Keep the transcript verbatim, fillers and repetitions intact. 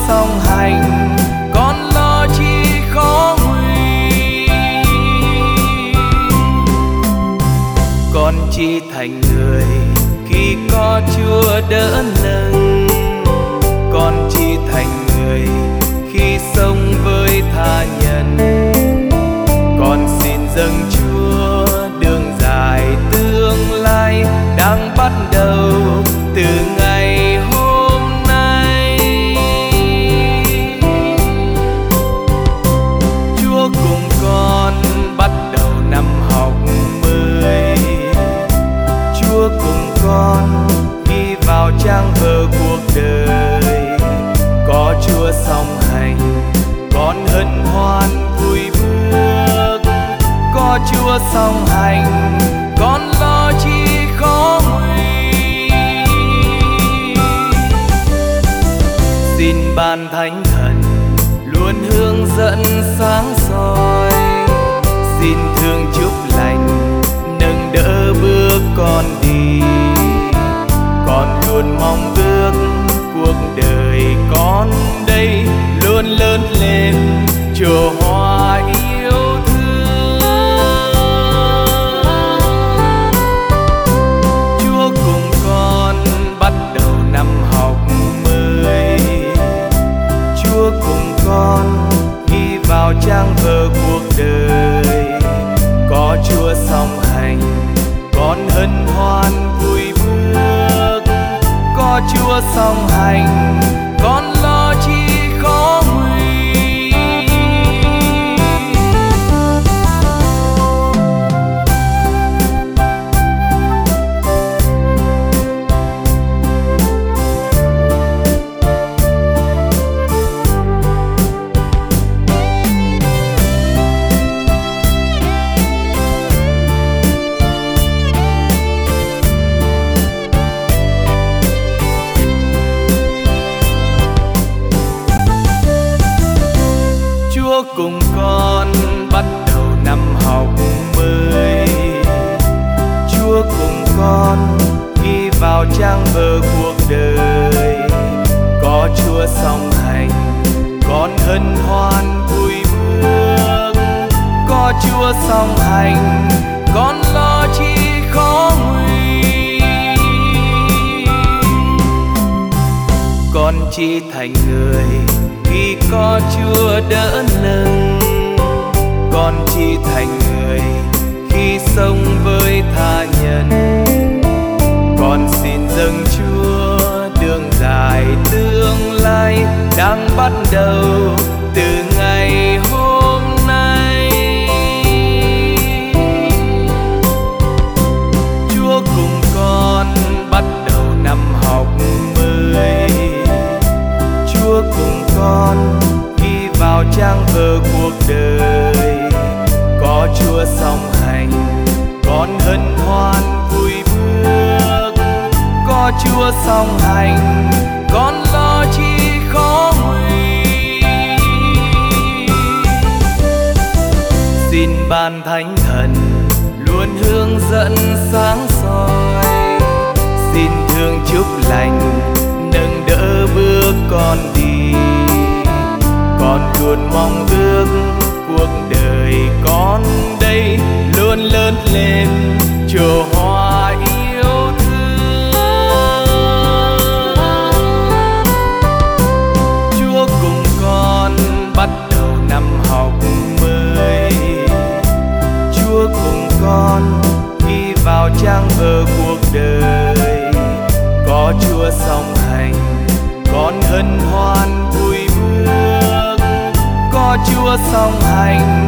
song hành, con lo chi khó nguy. Con chỉ thành người khi có Chúa đỡ nâng, con chỉ thành người khi sống với tha nhân. Con xin dâng Chúa đường dài tương lai đang bắt đầu từ ngày hôm nay. Chúa cùng con bắt đầu năm học mới, Chúa cùng con đi vào trang vở cuộc đời. Có Chúa song hành, con hân hoan vui bước. Có Chúa song hành, con lo chi khó nguy. Xin ban Thánh Thần luôn hướng dẫn sáng soi, xin thương chúc lành nâng đỡ bước con đi. Con luôn mong ước cuộc đời con đây luôn lớn lên chùa hoa yêu thương. Chúa cùng con bắt đầu năm học mới, Chúa cùng con ghi vào trang vở cuộc đời. Có Chúa song hành, con hân hoan vui bước. Có Chúa song hành, con lo chi khó nguy. Chúa cùng con bắt đầu năm học mới, Chúa cùng con ghi vào trang vở cuộc đời. Có Chúa song hành, con hân hoan vui bước. Có Chúa song hành, con lo chi khó nguy. Con chỉ thành người khi có Chúa đỡ nâng, con chỉ thành người khi sống với tha nhân. Con xin dâng Chúa đường dài tương lai đang bắt đầu từ ngày hôm nay. Chúa cùng con bắt đầu năm học mới, Chúa cùng con ghi vào trang vở cuộc đời. Có Chúa song hành, con hân hoan vui bước. Có Chúa song hành, con lo chi khó nguy. Xin ban Thánh Thần luôn hướng dẫn sáng soi, xin thương chúc lành nâng đỡ bước con đi. Con luôn mong ước cuộc đời con đây luôn lớn lên chùa hoa yêu thương. Chúa cùng con bắt đầu năm học mới, Chúa cùng con ghi vào trang vở cuộc đời. Có Chúa song hành, con hân hoan vui bước. Có Chúa song hành,